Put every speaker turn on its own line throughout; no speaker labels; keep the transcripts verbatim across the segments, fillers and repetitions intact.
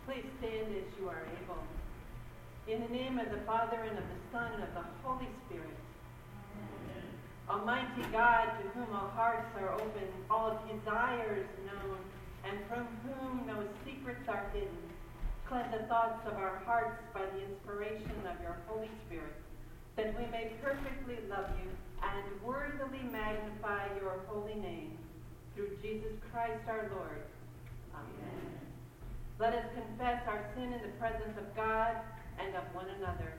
Please stand as you are able. In the name of the Father, and of the Son, and of the Holy Spirit. Amen. Almighty God, to whom all hearts are open, all desires known, and from whom no secrets are hidden, cleanse the thoughts of our hearts by the inspiration of your Holy Spirit, that we may perfectly love you and worthily magnify your holy name, through Jesus Christ our Lord. Amen. Let us confess our sin in the presence of God and of one another.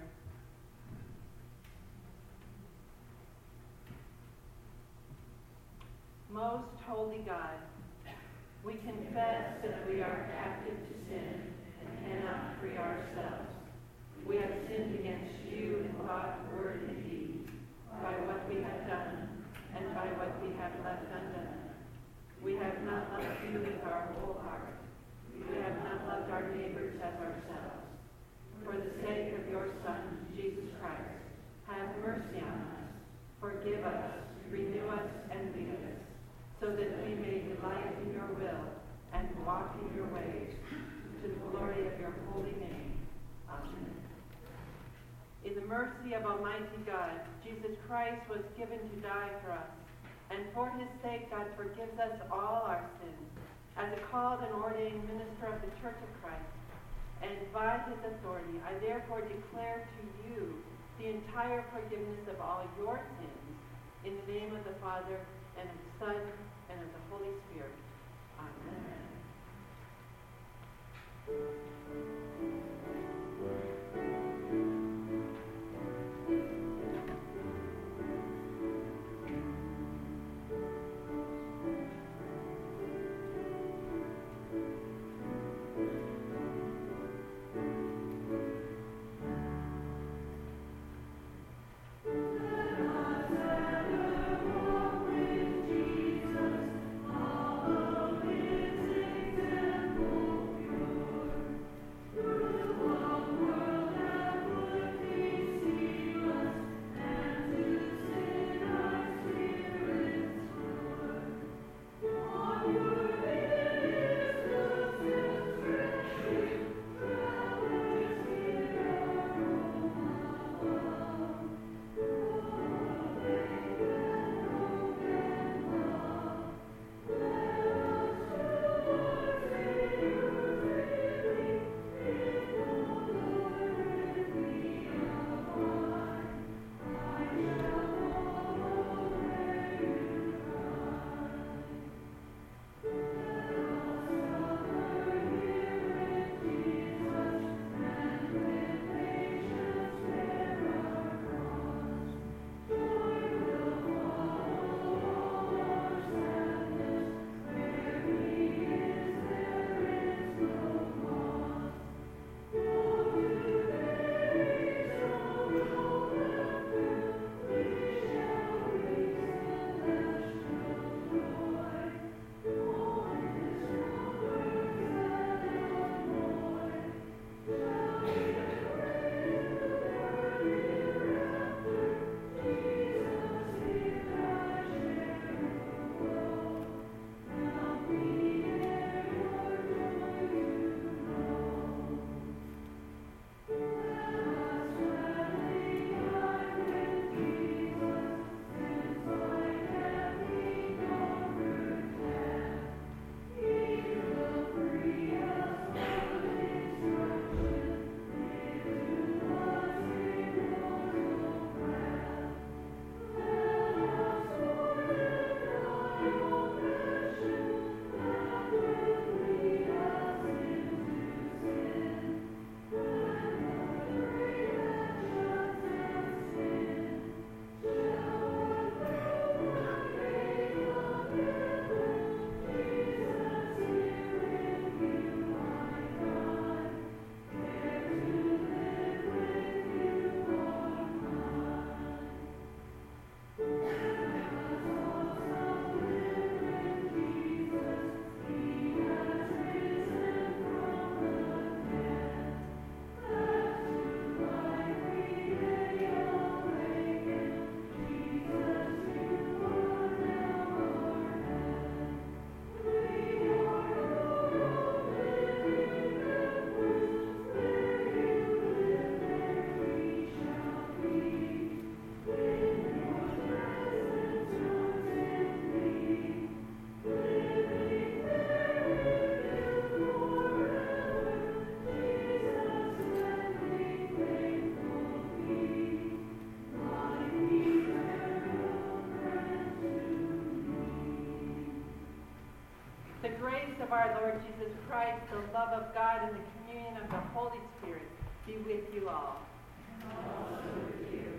Most holy God, we confess that we are captive to sin and cannot free ourselves. We have sinned against you in thought, word, and deed, by what we have done and by what we have left undone. We have not loved you with our whole heart. We have not loved our neighbors as ourselves. For the sake of your Son, Jesus Christ, have mercy on us. Forgive us, renew us, and lead us, so that we may delight in your will and walk in your ways, to the glory of your holy name. Amen. In the mercy of Almighty God, Jesus Christ was given to die for us, and for his sake God forgives us all our sins. As a called and ordained minister of the Church of Christ, and by his authority, I therefore declare to you the entire forgiveness of all your sins, in the name of the Father, and of the Son, and of the Holy Spirit. Amen.
Jesus, all of his
of our Lord Jesus Christ, the love of God, and the communion of the Holy Spirit be with you all. And also with you.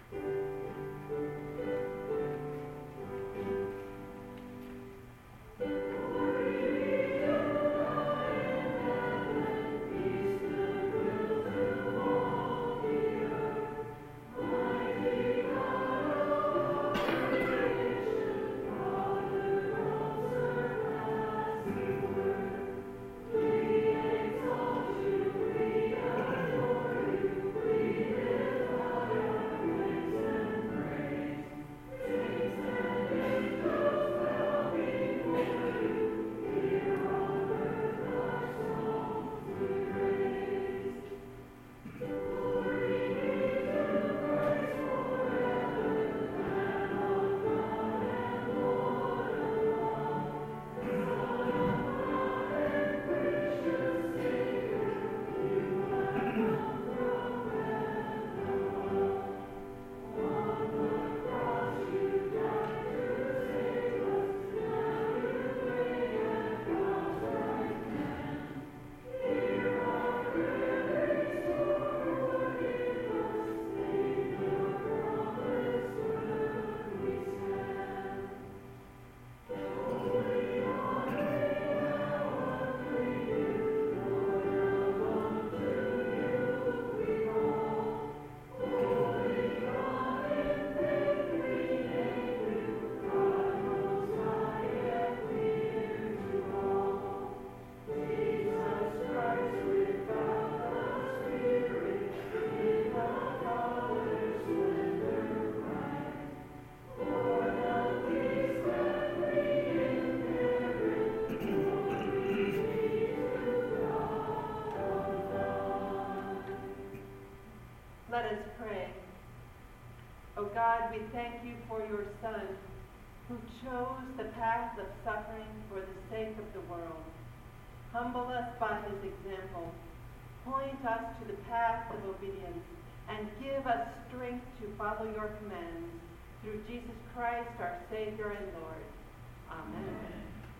Let us pray. O God, we thank you for your Son, who chose the path of suffering for the sake of the world. Humble us by his example. Point us to the path of obedience, and give us strength to follow your commands. Through Jesus Christ, our Savior and Lord. Amen. Amen.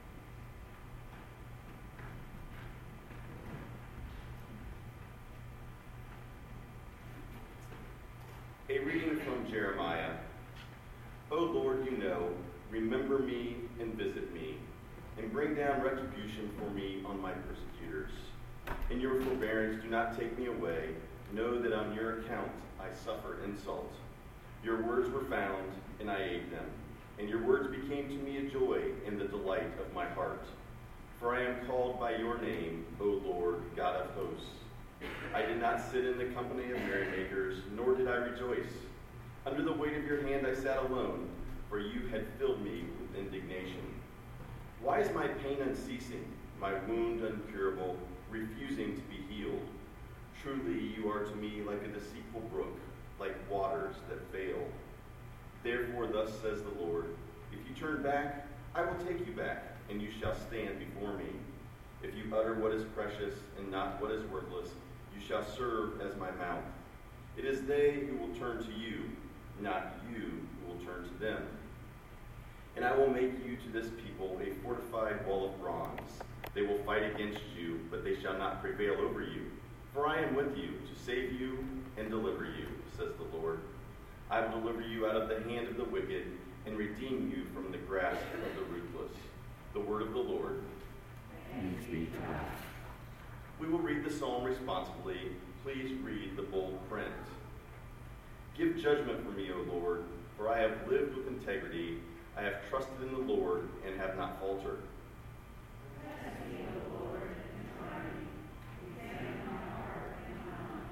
A reading from Jeremiah. O Lord, you know, remember me and visit me, and bring down retribution for me on my persecutors. In your forbearance, do not take me away. Know that on your account I suffer insult. Your words were found, and I ate them, and your words became to me a joy and the delight of my heart. For I am called by your name, O Lord, God of hosts. I did not sit in the company of merrymakers, nor did I rejoice. Under the weight of your hand I sat alone, for you had filled me with indignation. Why is my pain unceasing, my wound incurable, refusing to be healed? Truly you are to me like a deceitful brook, like waters that fail. Therefore thus says the Lord, if you turn back, I will take you back, and you shall stand before me. If you utter what is precious and not what is worthless, you shall serve as my mouth. It is they who will turn to you, not you who will turn to them. And I will make you to this people a fortified wall of bronze. They will fight against you, but they shall not prevail over you. For I am with you to save you and deliver you, says the Lord. I will deliver you out of the hand of the wicked and redeem you from the grasp of the ruthless. The word of the Lord.
Thanks be to God.
We will read the psalm responsibly. Please read the bold print. Give judgment for me, O Lord, for I have lived with integrity. I have trusted in the Lord and have not faltered.
Bless me, O Lord, and try me. Examine my heart and my mind.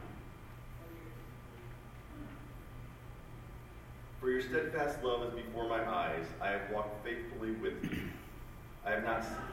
For your steadfast love is before my eyes. I have walked faithfully with you. I have not seen.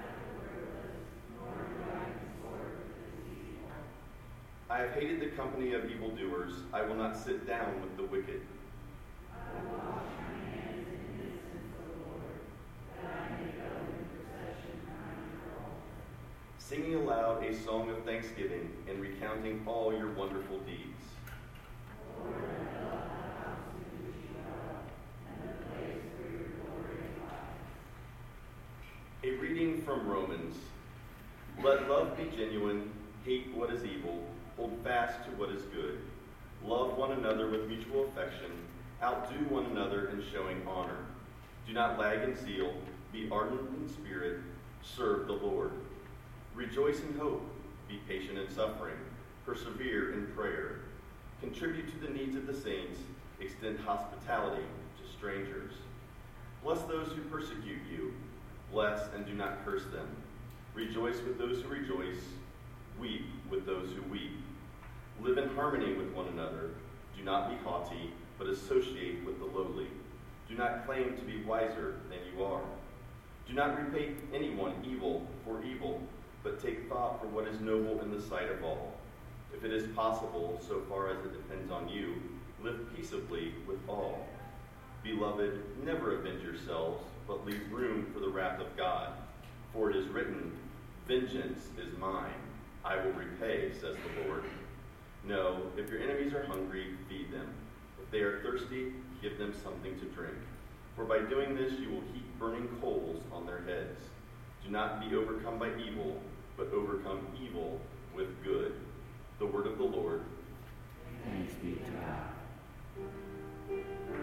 I have hated the company of evildoers. I will not sit down with the wicked.
I will wash my hands in innocence, O Lord, that I may go in procession behind your altar.
Singing aloud a song of thanksgiving and recounting all your wonderful deeds.
Lord, I love the house in which you dwell, and the place where your glory abides.
A reading from Romans, let love be genuine, hate what is evil, hold fast to what is good. Love one another with mutual affection, outdo one another in showing honor. Do not lag in zeal, be ardent in spirit, serve the Lord. Rejoice in hope, be patient in suffering, persevere in prayer. Contribute to the needs of the saints, extend hospitality to strangers. Bless those who persecute you, bless and do not curse them. Rejoice with those who rejoice, weep with those who weep. Live in harmony with one another. Do not be haughty, but associate with the lowly. Do not claim to be wiser than you are. Do not repay anyone evil for evil, but take thought for what is noble in the sight of all. If it is possible, so far as it depends on you, live peaceably with all. Beloved, never avenge yourselves, but leave room for the wrath of God. For it is written, vengeance is mine, I will repay, says the Lord. No, if your enemies are hungry, feed them. If they are thirsty, give them something to drink. For by doing this you will heap burning coals on their heads. Do not be overcome by evil, but overcome evil with good. The word of the Lord.
Thanks be to God.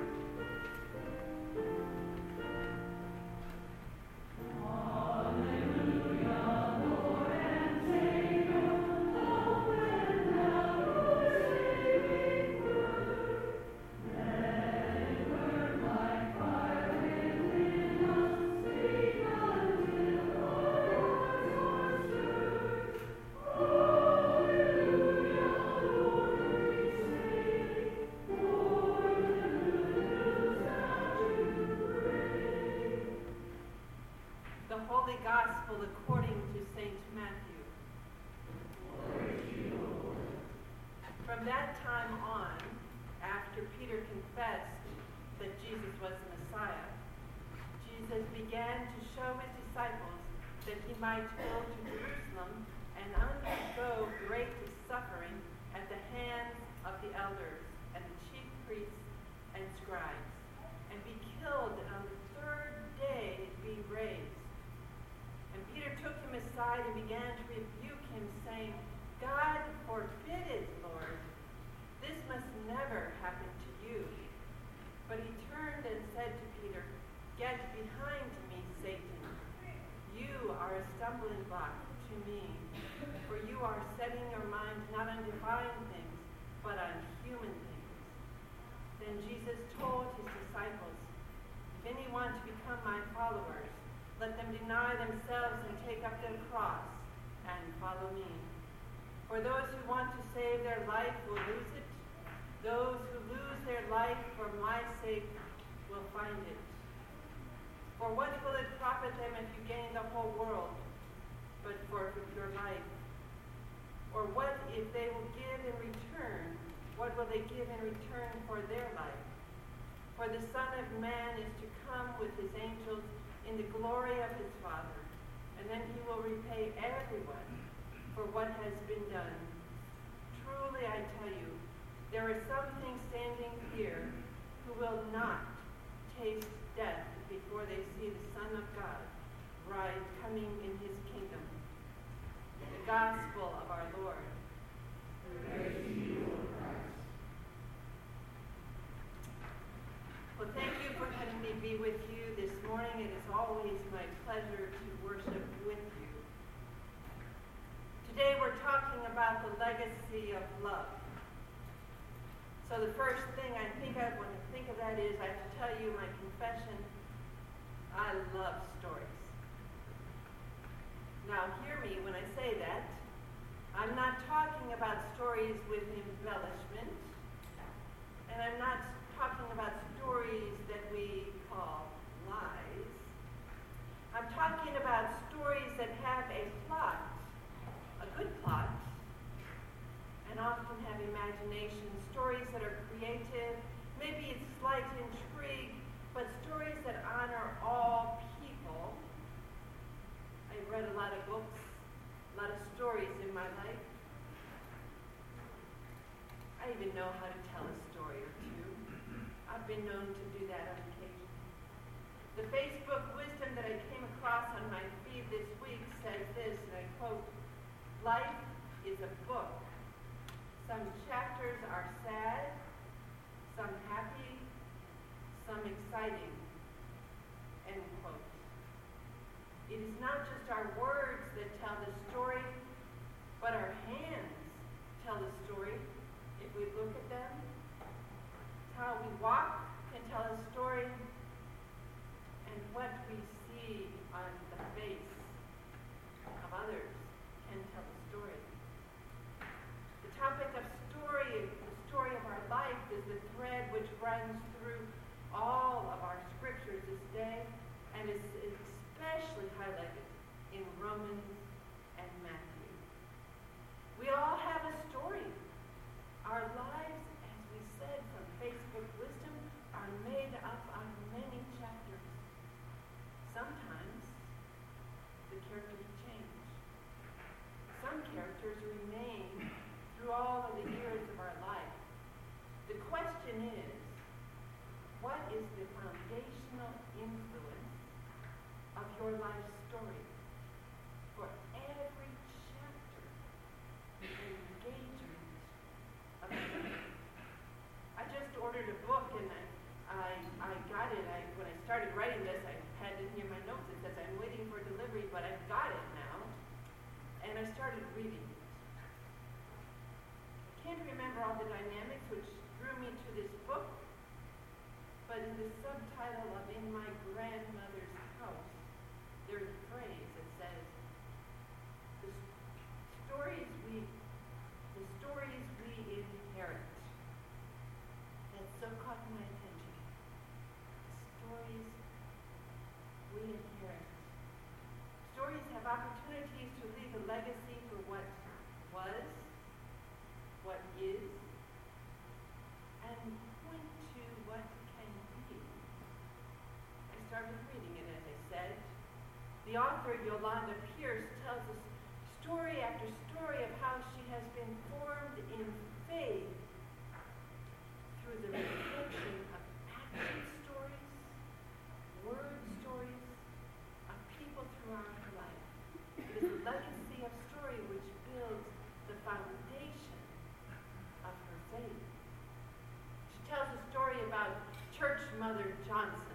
Gospel according to Saint Matthew. From that time on, after Peter confessed that Jesus was the Messiah, Jesus began to show his disciples that he might go to Jerusalem and undergo great suffering at the hands of the elders and the chief priests and scribes, and be killed, and on the third day be raised. And Peter took him aside and began to rebuke him, saying, God forbid it, Lord. This must never happen to you. But he turned and said to Peter, Get behind me, Satan. You are a stumbling block to me, for you are setting your mind not on divine things, but on human things. Then Jesus told his disciples, If any want to become my followers, let them deny themselves and take up their cross and follow me. For those who want to save their life will lose it. Those who lose their life for my sake will find it. For what will it profit them if you gain the whole world, but forfeit your life? Or what if they will give in return? What will they give in return for their life? For the Son of Man is to come with his angels in the glory of his Father, and then he will repay everyone for what has been done. Truly I tell you, there are some things standing here who will not taste death before they see the Son of God rise coming in his kingdom. The gospel of our Lord.
Praise to you, O Christ.
Well, thank you for letting me be with you this morning. It is always my pleasure to worship with you. Today we're talking about the legacy of love. So the first thing I think of when I think of that is I have to tell you my confession. I love stories. Now hear me when I say that. I'm not talking about stories with embellishment, and I'm not talking about stories that we call lies. I'm talking about stories that have a plot, a good plot, and often have imagination, stories that are creative, maybe it's slight intrigue, but stories that honor all people. I've read a lot of books, a lot of stories in my life. I even know how to tell a story or two. I've been known to do that on occasion. The Facebook wisdom that I came across on my feed this week says this, and I quote, "Life is a book. Some chapters are sad, some happy, some exciting." End quote. It is not just our words that tell the story, but our hands tell the story if we look at them. How we walk can tell a story, and what we see on the face of others can tell a story. The topic of story, the story of our life, is the thread which runs through all of our scriptures this day, and is especially highlighted in Romans and Matthew. We all have a story. Our lives, as we said from Facebook Wisdom, are made up of many chapters. Sometimes the characters change. Some characters remain through all of the years of our life. The question is, what is the foundational influence of your life story for every chapter and engagement of your life? I just ordered a book, and I, I, I got it. I, when I started writing this, I had it in my notes. It says, "I'm waiting for delivery, but I've got it now." And I started reading it. I can't remember all the dynamics which drew me to this book, but in the subtitle of "In My Grandmother's House," there's a phrase that says, "The stories we, the stories we inherit." That so caught my attention. The stories we inherit. Stories have opportunities to leave a legacy for what was, what is, and point to what can be. I started reading it, as I said. The author, Yolanda Pierce, tells us story after story of how she has been formed in faith through the reflection of action stories, word stories, of people throughout her life. It is a legacy of story which builds the foundation of her faith. She tells a story about Church Mother Johnson.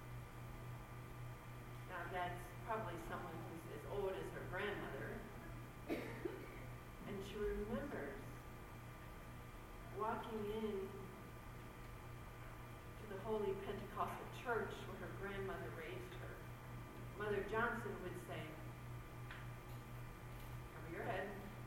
Now that's probably someone who's as old as her grandmother. And she remembers walking in to the Holy Pentecostal Church where her grandmother raised her. Mother Johnson would say, "Cover your head."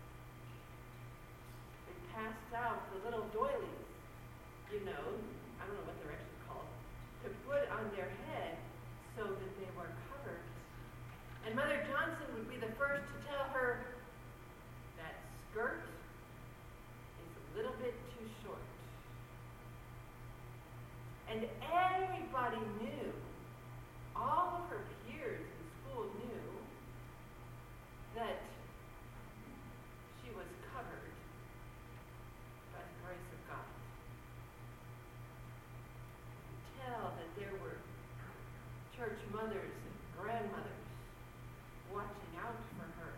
They passed out the little doilies, you know, I don't know what they're actually called, to put on their head so that they were covered. And Mother Johnson would be the first to tell her that skirt is a little bit too short. And everybody knew, all of her peers in school knew, that she was covered by the grace of God. You could tell that there were church mothers and grandmothers watching out for her.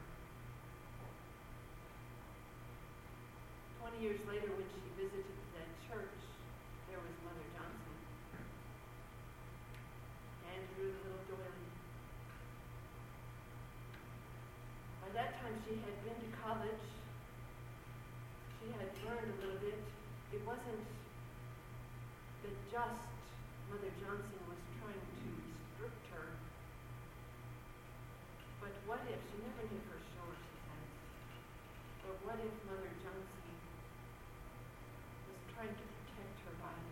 Twenty years later, when she visited that church, there was Mother Johnson. Andrew, the little doily. By that time, she had been to college. She had learned a little bit. It wasn't that just Mother Johnson was trying to restrict her. But what if, she never knew for sure, she says, but what if Mother Johnson was trying to protect her body?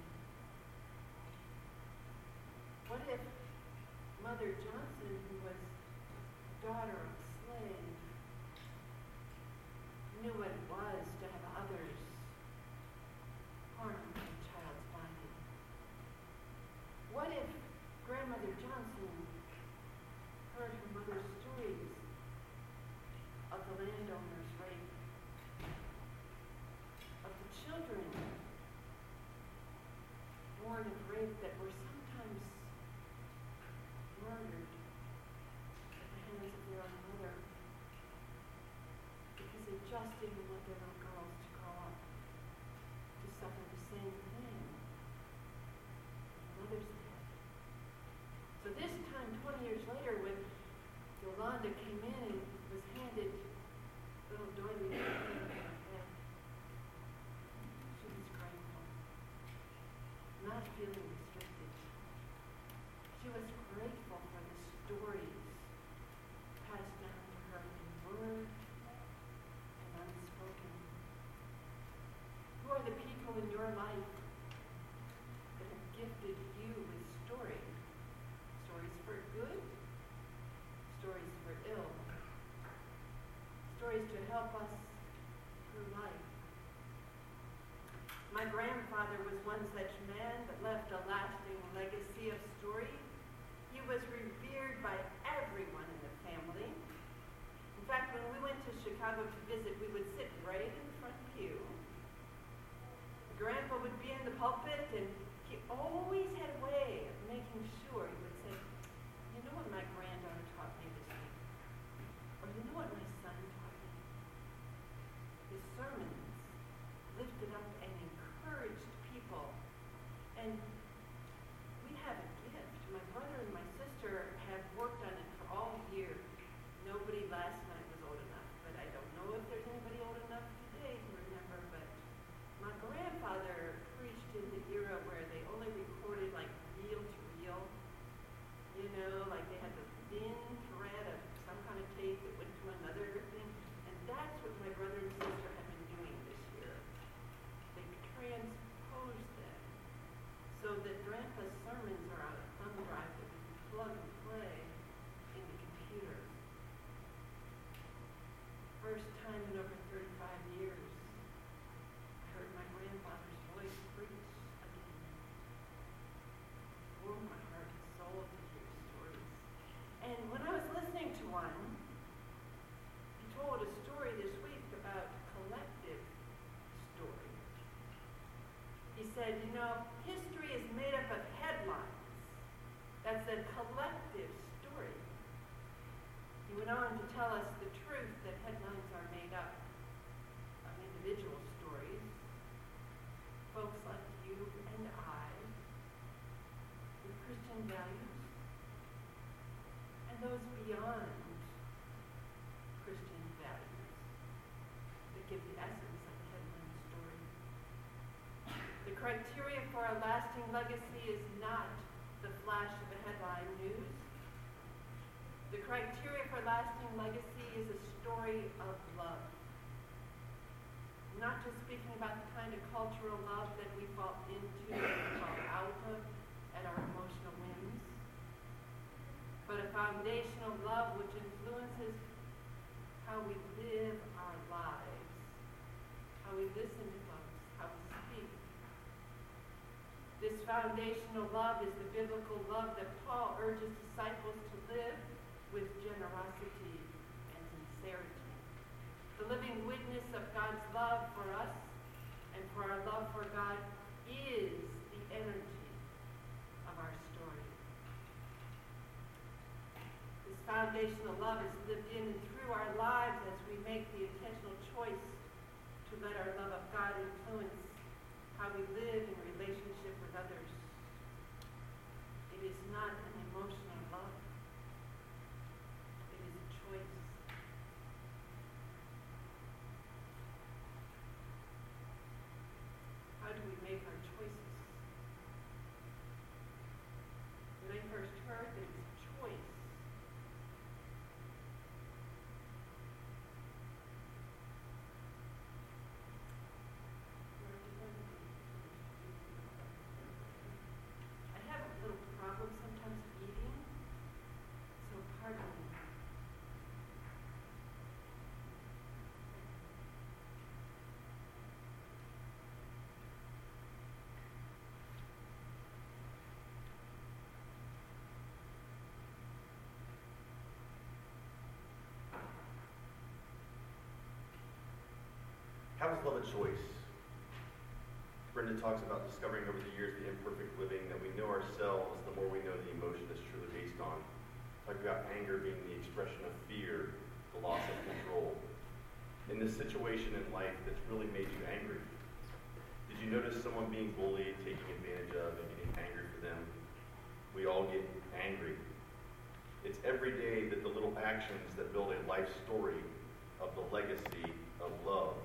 What if Mother Johnson, who was daughter of a slave, knew what it was to have others harm a child's body? What if Grandmother Johnson heard her mother's stories of the landowner's rape, of the children born of rape that were sometimes murdered at the hands of their own Yolanda came in and was handed little doily in her head. She was grateful, not feeling restricted. She was grateful for the stories passed down to her in word and unspoken. Who are the people in your life that have gifted you with stories? Stories for good, stories for ill, stories to help us through life. My grandfather was one such man that left a lasting legacy of story. He was revered by everyone in the family. In fact, when we went to Chicago to visit, we would sit right in the front pew. Grandpa would be in the pulpit, and he always had a way of making sure he would say, you know what my granddaughter taught me this week? Or you know what my son taught me? His sermons lifted up and encouraged people. And we have a gift. My brother and my sister have worked on it for all year. Nobody last night was old enough, but I don't know if there's anybody old enough today to remember, but my grandfather preached in the era where they only recorded like reel to reel, you know, like they had the thin thread of some kind of tape that went to another thing, and that's what my brother and sister have been doing this year. They transposed them so that Grandpa's sermons are on a thumb drive that we can plug and play in the computer. First time in over thirty-five years, I heard my grandfather's voice preach again. Warmed my heart and soul to hear stories. And when I was listening to one, he told a story this week about collective story. He said, you know, history is made up of headlines. That's a collective story. He went on to tell us the truth that headlines are made up of individual stories, folks like you and I, with Christian values, and those beyond Christian values that give the essence of a headline story. The criteria for a lasting legacy is not the flash of a headline news. The criteria for lasting legacy is a story of love. I'm not just speaking about the kind of cultural love that we fall into and fall out of at our emotional whims, but a foundational love which influences how we live our lives, how we listen to folks, how we speak. This foundational love is the biblical love that Paul urges disciples to live with generosity and sincerity. The living witness of God's love for us and for our love for God is the energy of our story. This foundational love is lived in and through our lives as we make the intentional choice to let our love of God influence how we live in relationship with others. It is not an emotional love. It is a choice. How do we make our choices? When I first heard that it's a choice, I have a little problem sometimes eating, so pardon me.
How is love a choice? Brenda talks about discovering over the years the imperfect living that we know ourselves, the more we know the emotion is truly based on. Talk about anger being the expression of fear, the loss of control. In this situation in life that's really made you angry, did you notice someone being bullied, taking advantage of, and getting angry for them? We all get angry. It It's every day that the little actions that build a life story of the legacy of love.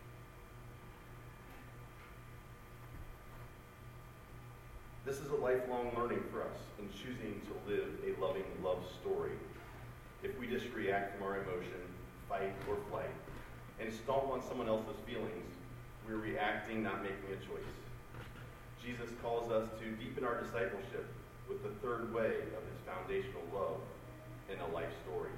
This is a lifelong learning for us in choosing to live a loving love story. If we just react from our emotion, fight or flight, and stomp on someone else's feelings, we're reacting, not making a choice. Jesus calls us to deepen our discipleship with the third way of his foundational love in a life story.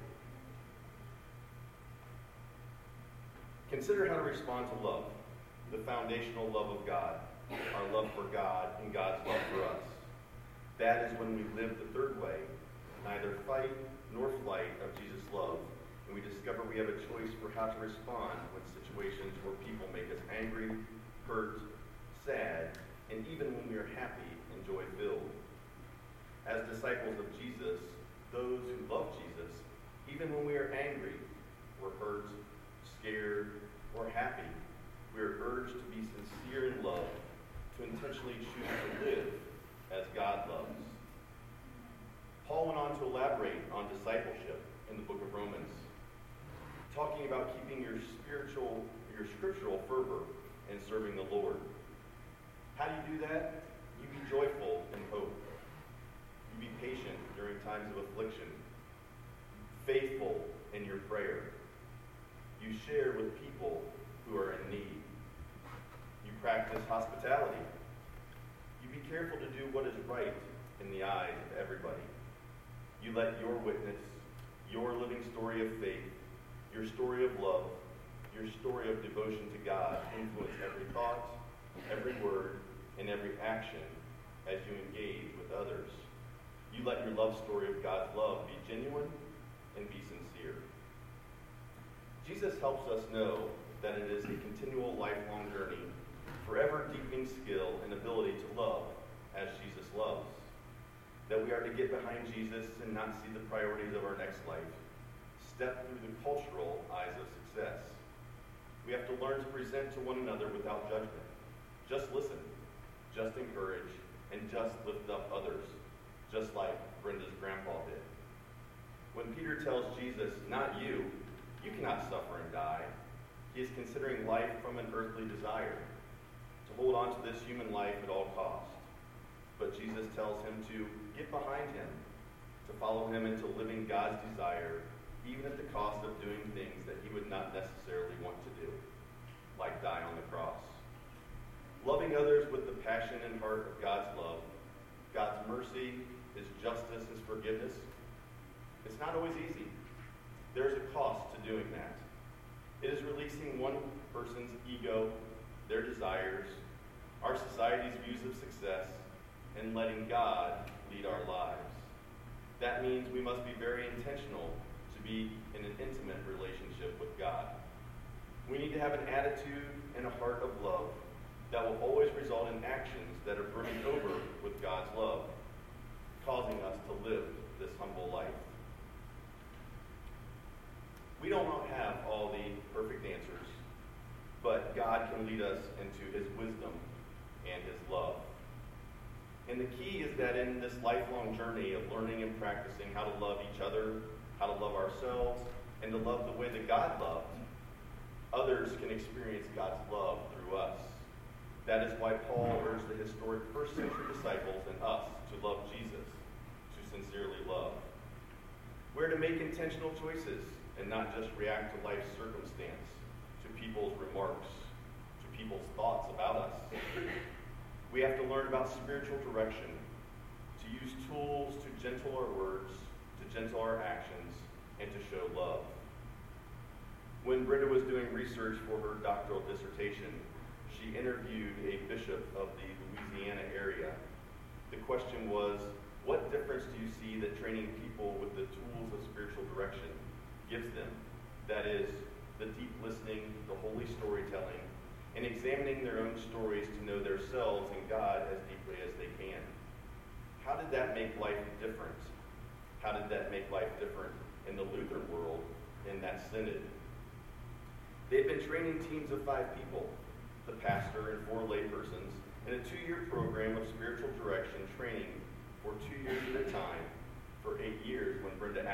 Consider how to respond to love, the foundational love of God, our love for God and God's love for us. That is when we live the third way, neither fight nor flight of Jesus' love, and we discover we have a choice for how to respond when situations where people make us angry, hurt, sad, and even when we are happy and joy-filled. As disciples of Jesus, those who love Jesus, even when we are angry, or hurt, scared, or happy, we are urged to be sincere in love, to intentionally choose to live as God loves. Paul went on to elaborate on discipleship in the book of Romans, talking about keeping your spiritual, your scriptural fervor in serving the Lord. How do you do that? You be joyful in hope. You be patient during times of affliction. Faithful in your prayer. You share with people who are in need. You practice hospitality. You be careful to do what is right in the eyes of everybody. You let your witness, your living story of faith, your story of love, your story of devotion to God influence every thought, every word, and every action as you engage with others. You let your love story of God's love be genuine and be sincere. Jesus helps us know that it is a continual lifelong journey, forever deepening skill and ability to love as Jesus loves. That we are to get behind Jesus and not see the priorities of our next life. Step through the cultural eyes of success. We have to learn to present to one another without judgment. Just listen, just encourage, and just lift up others, just like Brenda's grandpa did. When Peter tells Jesus, "Not you, you cannot suffer and die," he is considering life from an earthly desire, to hold on to this human life at all cost. But Jesus tells him to get behind him, to follow him into living God's desire, even at the cost of doing things that he would not necessarily want to do, like die on the cross. Loving others with the passion and heart of God's love, God's mercy, his justice, his forgiveness, it's not always easy. There's a cost to doing that. It is releasing one person's ego, their desires, our society's views of success, and letting God lead our lives. That means we must be very intentional to be in an intimate relationship with God. We need to have an attitude and a heart of love that will always result in actions that are brimming over with God's love, causing us to live this humble life. We don't have all the perfect answers, but God can lead us into his wisdom and his love. And the key is that in this lifelong journey of learning and practicing how to love each other, how to love ourselves, and to love the way that God loved, others can experience God's love through us. That is why Paul urged the historic first century disciples and us to love Jesus, to sincerely love. We're to make intentional choices and not just react to life's circumstance, to people's remarks, to people's thoughts about us. We have to learn about spiritual direction, to use tools to gentle our words, to gentle our actions, and to show love. When Brenda was doing research for her doctoral dissertation, she interviewed a bishop of the Louisiana area. The question was, what difference do you see that training people with the tools of spiritual direction gives them? That is, the deep listening, the holy storytelling, and examining their own stories to know themselves and God as deeply as they can. How did that make life different? How did that make life different in the Lutheran world in that synod? They've been training teams of five people, the pastor and four laypersons, in a two-year program of spiritual direction training for two years at a time for eight years when Brenda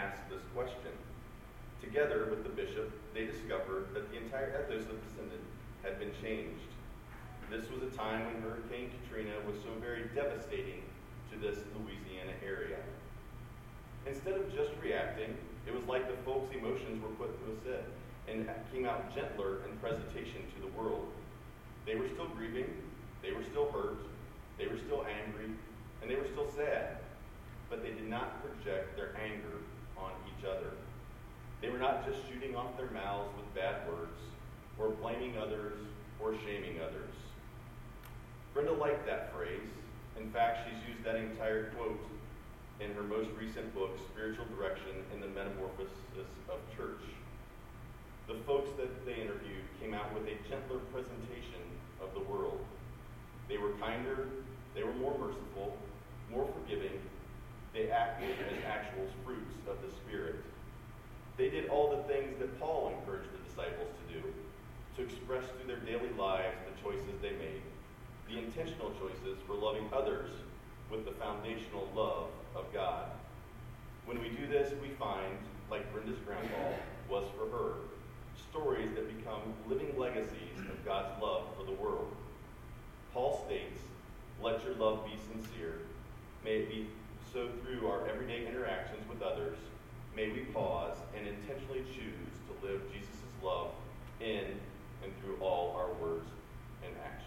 asked this question. Together with the bishop, they discovered that the entire ethos of the synod had been changed. This was a time when Hurricane Katrina was so very devastating to this Louisiana area. Instead of just reacting, it was like the folks' emotions were put to a sit and came out gentler in presentation to the world. They were still grieving, they were still hurt, they were still angry, and they were still sad, but they did not project their anger on each other. They were not just shooting off their mouths with bad words, or blaming others, or shaming others. Brenda liked that phrase. In fact, she's used that entire quote in her most recent book, Spiritual Direction in the Metamorphosis of Church. The folks that they interviewed came out with a gentler presentation of the world. They were kinder, they were more merciful, more forgiving. They acted as actual fruits of the Spirit. They did all the things that Paul encouraged the disciples to do, to express through their daily lives the choices they made, the intentional choices for loving others with the foundational love of God. When we do this, we find, like Brenda's grandpa was for her, stories that become living legacies of God's love for the world. Paul states, "Let your love be sincere. May it be so through our everyday interactions with others. May we pause and intentionally choose to live Jesus' love in and through all our words and actions."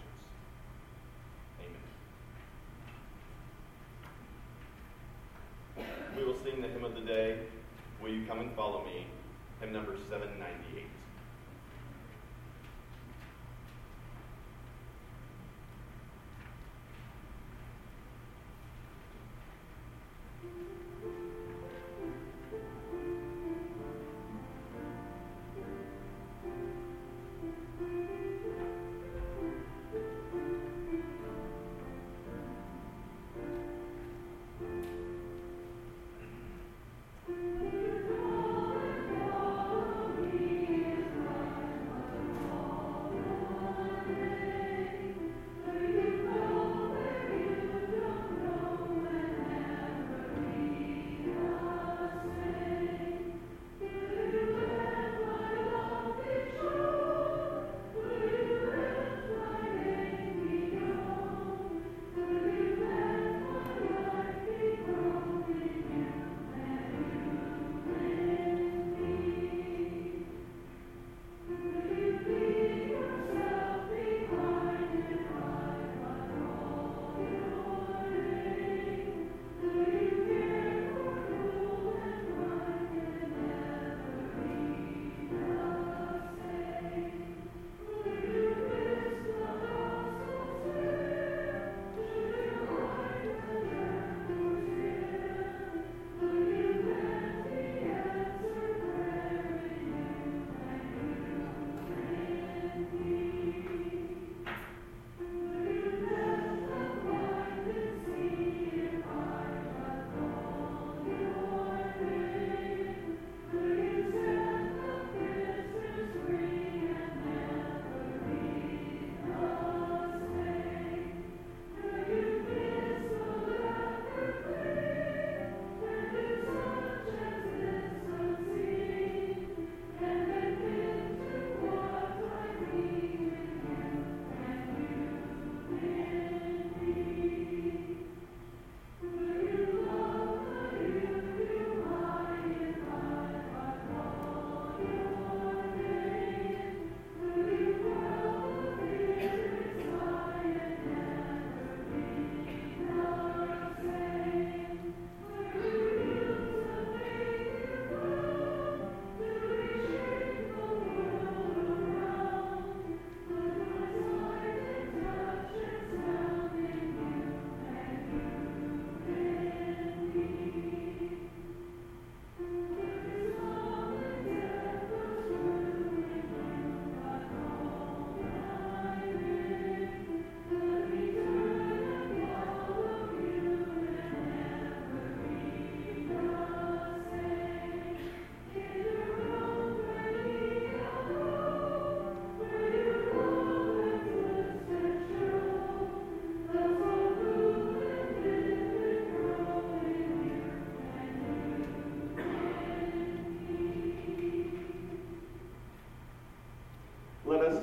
Amen. We will sing the hymn of the day, "Will You Come and Follow Me?" Hymn number seven ninety-eight.
Will you come and follow me?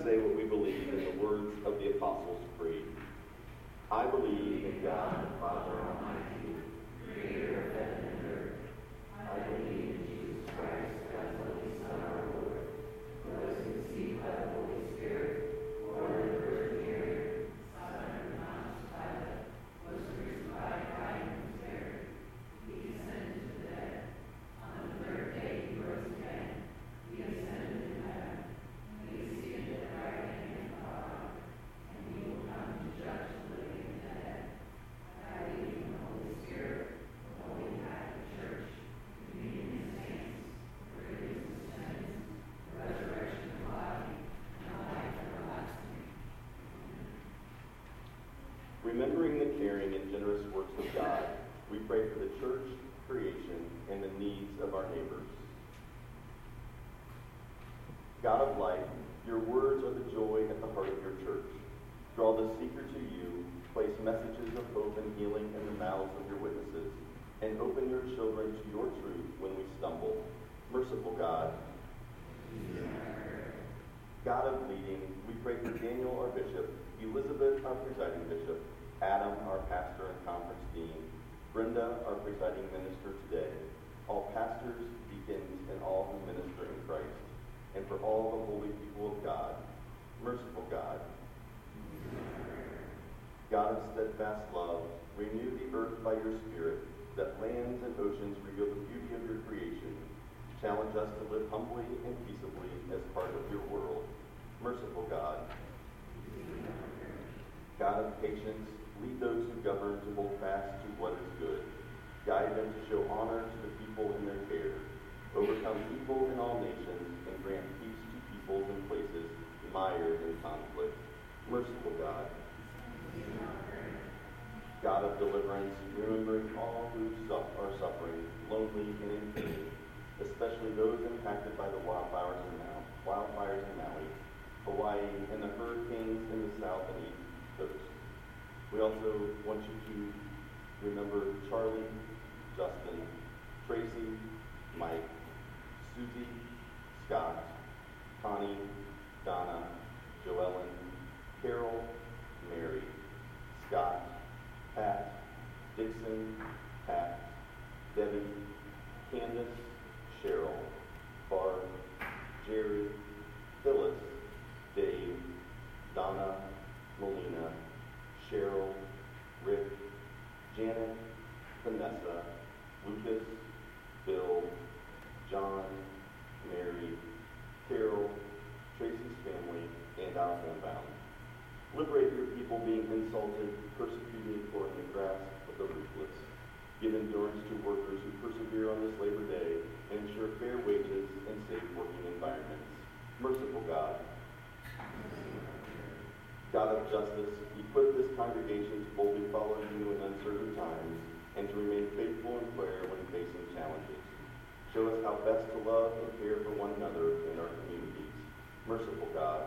say what we believe in the words of the Apostles' Creed. I believe in God, the Father Almighty, creator of heaven and earth. I believe in Jesus Christ, God's only Son, our Lord, who was conceived by the Holy Spirit, born of the Virgin Mary, suffered under Pontius Pilate, was crucified, died, and was buried. He descended to the dead. On the third day he rose again. He ascended into heaven. He is seated at the right hand of the Father, and he will come to judge the living and the dead. I believe in the Holy Spirit, the Holy Catholic Church, communion of saints, forgiveness of sins, the resurrection of the body, and life everlasting. Remembering the caring and generous works of God, we pray for the church, creation, and the needs of our neighbors. God of life, your words are the joy at the heart of your church. Draw the seeker to you, place messages of hope and healing in the mouths of your witnesses, and open your children to your truth when we stumble. Merciful God, God of leading, we pray for Daniel, our bishop, Elizabeth, our presiding bishop, Adam, our pastor and conference dean, Brenda, our presiding minister today, all pastors, deacons, and all who minister in Christ, and for all the holy people of God. Merciful God, God of steadfast love, renew the earth by your Spirit, that lands and oceans reveal the beauty of your creation. Challenge us to live humbly and peaceably as part of your world. Merciful God, God of patience, lead those who govern to hold fast to what is good. Guide them to show honor to the people in their care. Overcome evil in all nations and grant peace to peoples and places mired in conflict. Merciful God, God of deliverance, remembering all who are suffering, lonely and in pain, especially those impacted by the wildfires in Maui, wildfires in Maui, Hawaii, and the hurricanes in the south and east coast. We also want you to remember Charlie, Justin, Tracy, Mike, Susie, Scott, Connie, Donna, Joellen, Carol, Mary, Scott, Pat, Dixon, Pat, Debbie, Candace, Cheryl, Barb, Jerry, Phyllis, Dave, Donna, Melina, Cheryl, Rick, Janet, Vanessa, Lucas, Bill, John, Mary, Carol, Tracy's family, and our homebound. Liberate your people being insulted, persecuted, or in the grasp of the ruthless. Give endurance to workers who persevere on this Labor Day and ensure fair wages and safe working environments. Merciful God, God of justice, equip this congregation to boldly follow you in uncertain times and to remain faithful in prayer when facing challenges. Show us how best to love and care for one another in our communities. Merciful God,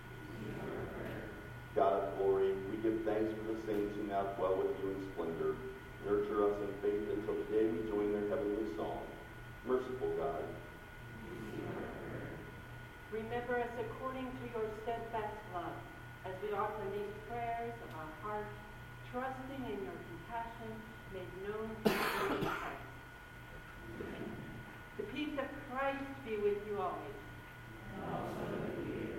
God of glory, we give thanks for the saints who now dwell with you in splendor. Nurture us in faith until the day we join their heavenly song. Merciful God,
remember us according to your steadfast love, as we offer these prayers of our hearts, trusting in your compassion made known to us in Christ. The peace of Christ be with you always.
And also with you.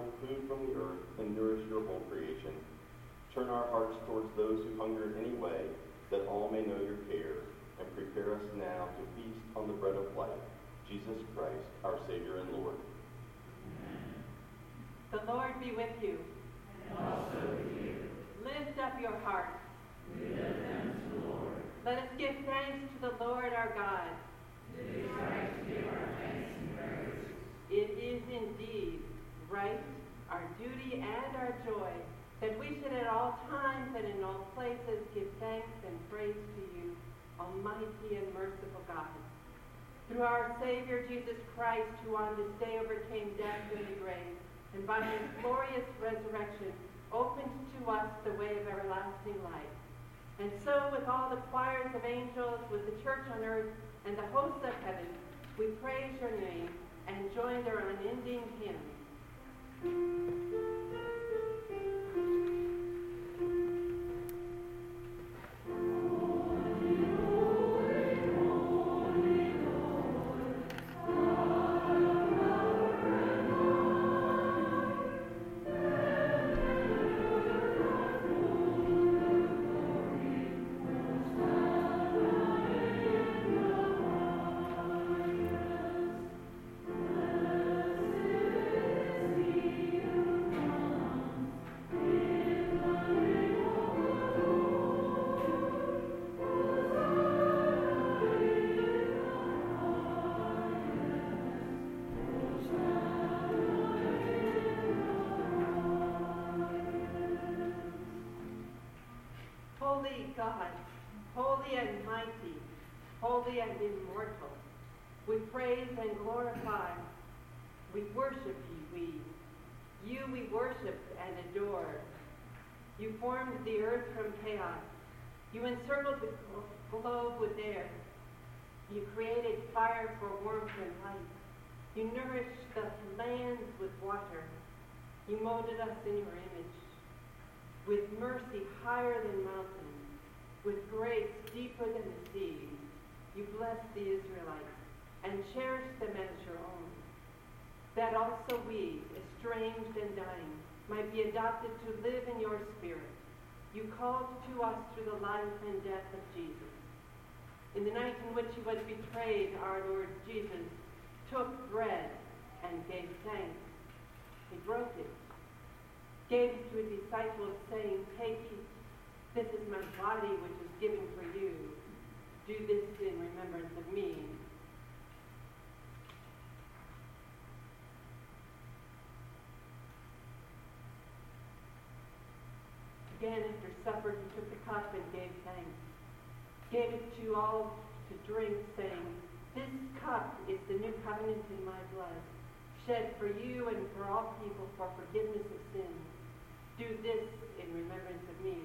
find food from the earth and nourish your whole creation. Turn our hearts towards those who hunger in any way, that all may know your care, and prepare us now to feast on the bread of life, Jesus Christ, our Savior and Lord.
Amen. The Lord be with you.
And also with you.
Lift up your hearts.
We lift them to the Lord.
Let us give thanks to the Lord our God.
It is right to give our thanks and praise.
It is indeed right, our duty and our joy, that we should at all times and in all places give thanks and praise to you, Almighty and merciful God. Through our Savior Jesus Christ, who on this day overcame death and the grave, and by his glorious resurrection opened to us the way of everlasting life. And so with all the choirs of angels, with the church on earth, and the hosts of heaven, we praise your name and join their unending hymn. Holy God, holy and mighty, holy and immortal, we praise and glorify. We worship you, we. You we worship and adore. You formed the earth from chaos. You encircled the globe with air. You created fire for warmth and light. You nourished the lands with water. You molded us in your image. With mercy higher than mountains, with grace deeper than the sea, you blessed the Israelites and cherished them as your own, that also we, estranged and dying, might be adopted to live in your spirit. You called to us through the life and death of Jesus. In the night in which he was betrayed, our Lord Jesus took bread and gave thanks. He broke it, gave it to his disciples, saying, "Take it. This is my body, which is given for you. Do this in remembrance of me." Again, after supper, he took the cup and gave thanks. Gave it to all to drink, saying, "This cup is the new covenant in my blood, shed for you and for all people for forgiveness of sins. Do this in remembrance of me."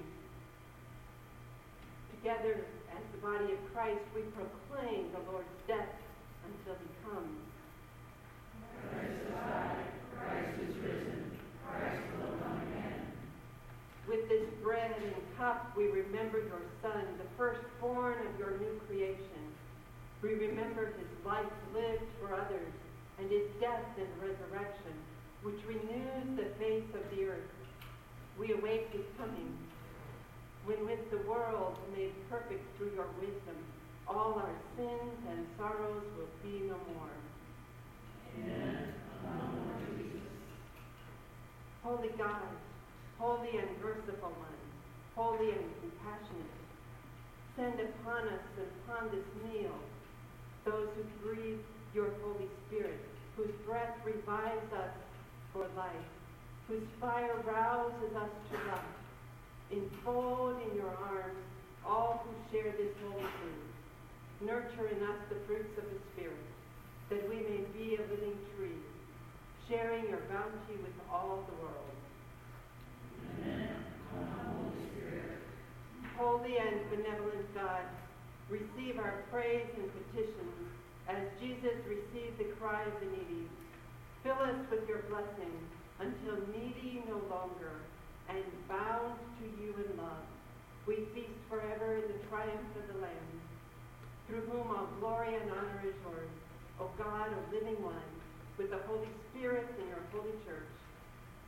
Together, as the body of Christ, we proclaim the Lord's death until he comes.
Christ is died, Christ is risen, Christ will come again.
With this bread and cup, we remember your Son, the firstborn of your new creation. We remember his life lived for others and his death and resurrection, which renews the face of the earth. We await his coming, when with the world made perfect through your wisdom, all our sins and sorrows will be no more.
Amen. Amen. Jesus.
Holy God, holy and merciful one, holy and compassionate, send upon us and upon this meal those who breathe your Holy Spirit, whose breath revives us for life, whose fire rouses us to love. Enfold in your arms all who share this holy food. Nurture in us the fruits of the Spirit, that we may be a living tree, sharing your bounty with all the world.
Amen. Holy Spirit.
Holy and benevolent God, receive our praise and petitions as Jesus received the cry of the needy. Fill us with your blessing until needy no longer and bound to you in love. We feast forever in the triumph of the Lamb, through whom all glory and honor is yours, O God, O living one, with the Holy Spirit in your holy church,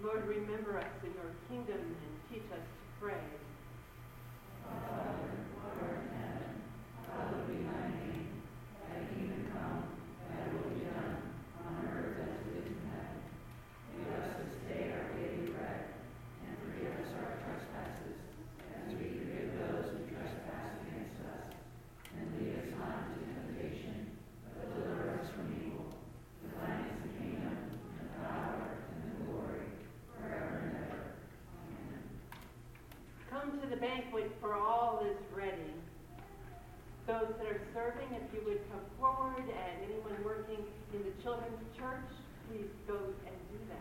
Lord, remember us in your kingdom and teach us to pray.
Father, who art in heaven, hallowed be thy name. Thy kingdom come, thy will be done, on earth as it is in heaven. Give us this day our daily bread, and forgive us our trespasses, as we forgive those who trespass against us. And lead us not into temptation, but deliver us from evil. For thine is the kingdom, and the power, and the glory, forever and ever. Amen.
Come to the banquet, for all is ready. Those that are serving, if you would come forward, and anyone working in the children's church, please go and do that.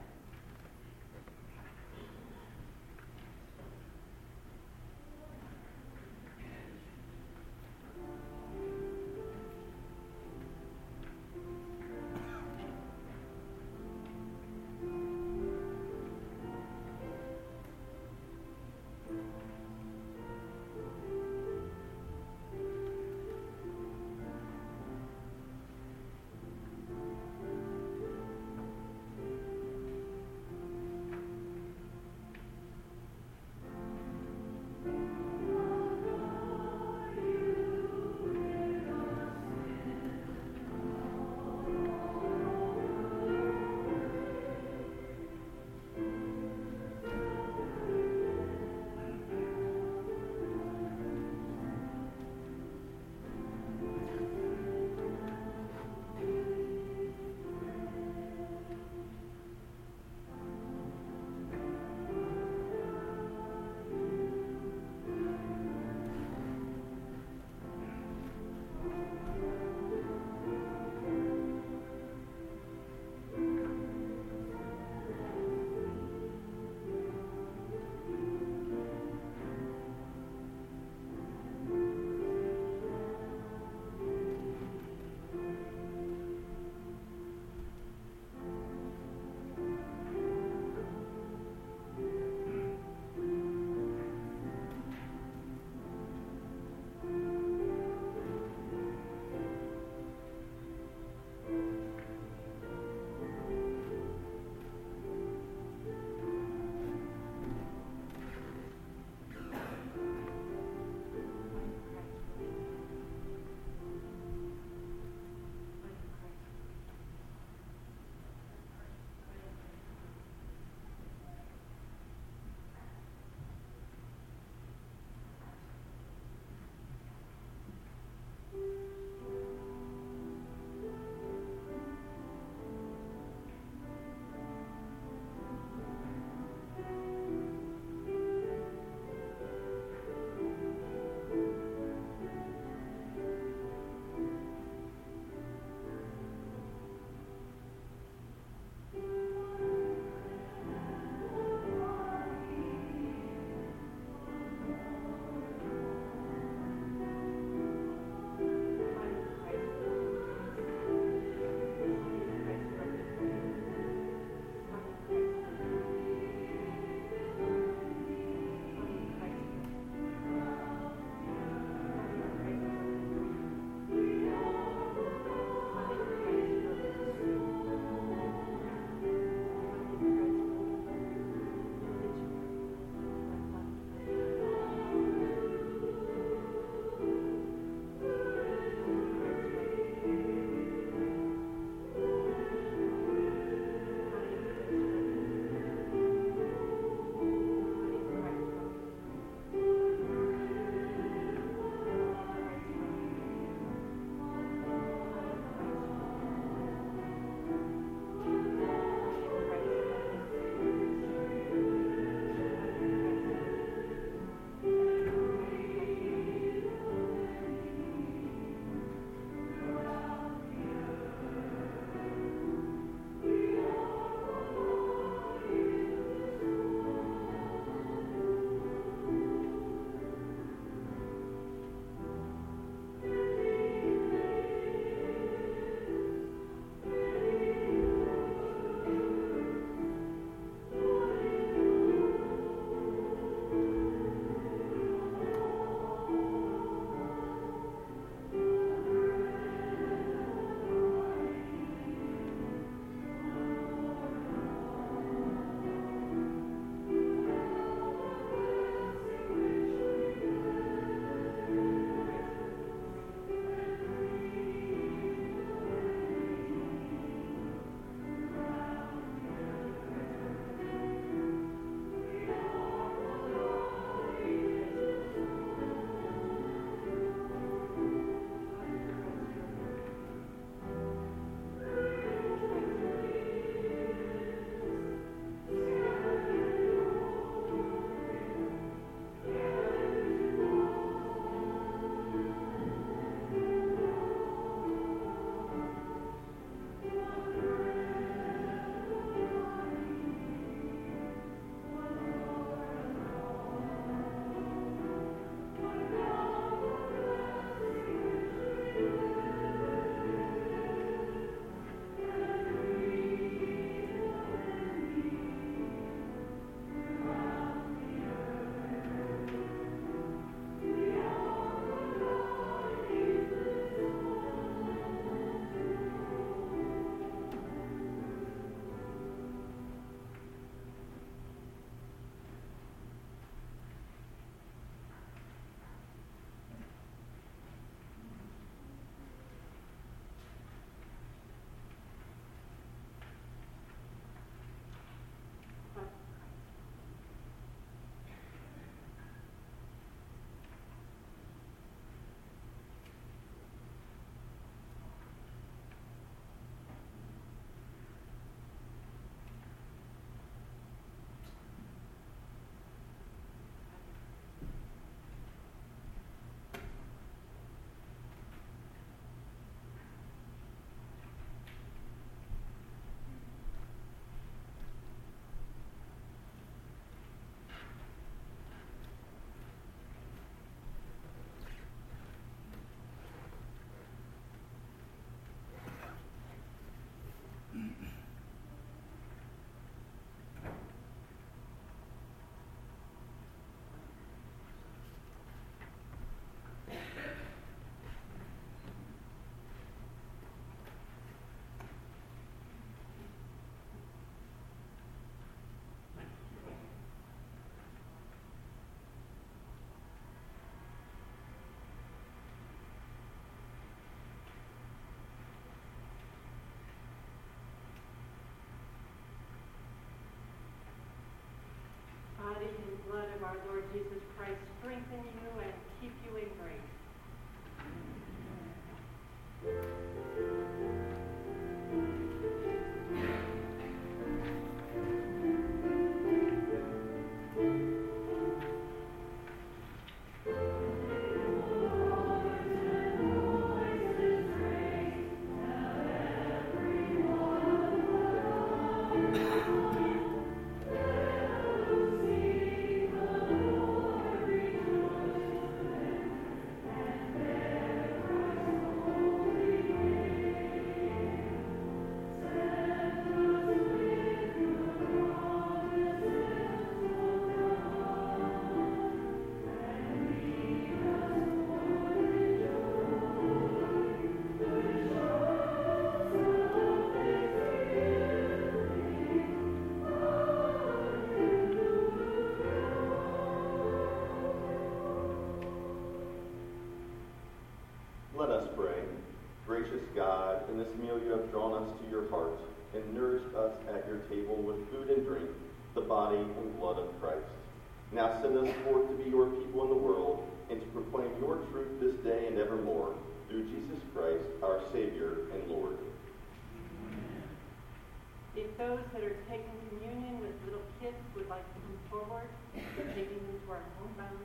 God, in this meal you have drawn us to your heart and nourished us at your table with food and drink, the body and blood of Christ. Now send us forth to be your people in the world and to proclaim your truth this day and evermore, through Jesus Christ, our Savior and Lord.
If those that are taking communion with little kids would like to come forward, we're taking them to our homebound.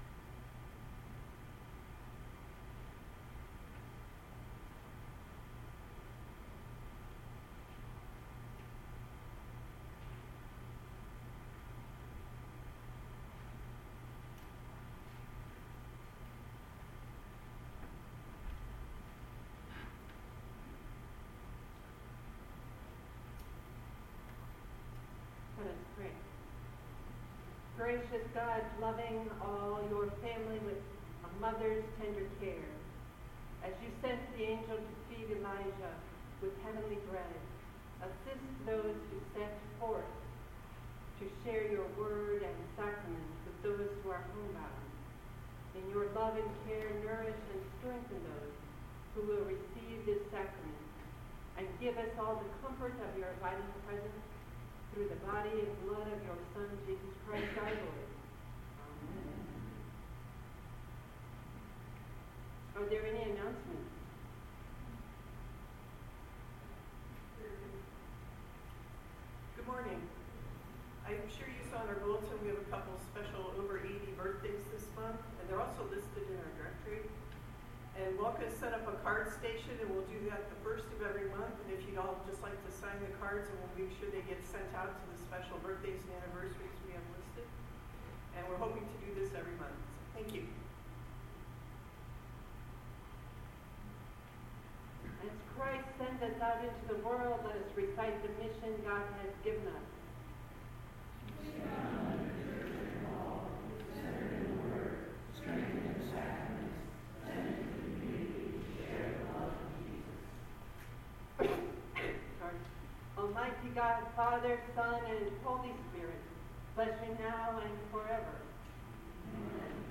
Let us pray. Gracious God, loving all your family with a mother's tender care, as you sent the angel to feed Elijah with heavenly bread, assist those who set forth to share your word and sacraments with those who are homebound. In your love and care, nourish and strengthen those who will receive this sacrament, and give us all the comfort of your abiding presence through the body and blood of your Son, Jesus Christ, our Lord. Amen. Are there any announcements?
Good morning. I'm sure you saw in our bulletin we have a couple special over eighty birthdays this month, and they're also listed in our directory. And Walker has set up a card station, and we'll do that the first of every month. And if you'd all just like to sign the cards, and we'll make sure they get sent out to the special birthdays and anniversaries we have listed. And we're hoping to do this every month. So thank you.
As Christ sends us out into the world, let us recite the mission God has given us. Almighty God, Father, Son, and Holy Spirit, bless you now and forever. Amen.